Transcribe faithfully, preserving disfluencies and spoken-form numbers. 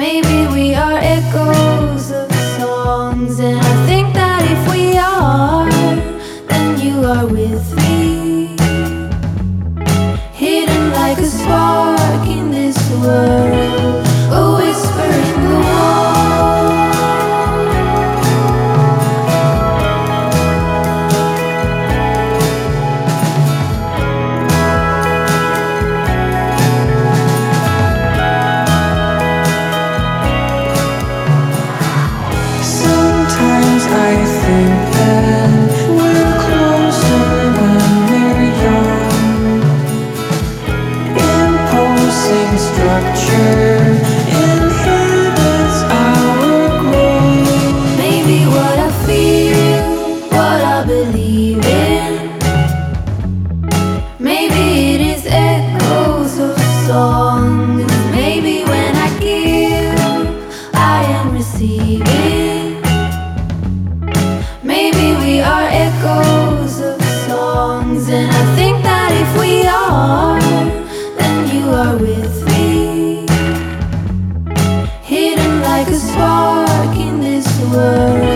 Maybe we are echoes of songs, and I think that if we are, then you are with me, hidden like a spark in this world, a whisper in the wall. Sometimes I think that we're closer when we're young, imposing structure inhibits our growth. Maybe what I feel, what I believe in, maybe it is echoes of songs. Maybe when I give, I am receiving. Maybe we are echoes of songs, and I think that if we are, then you are with me, hidden like a spark in this world.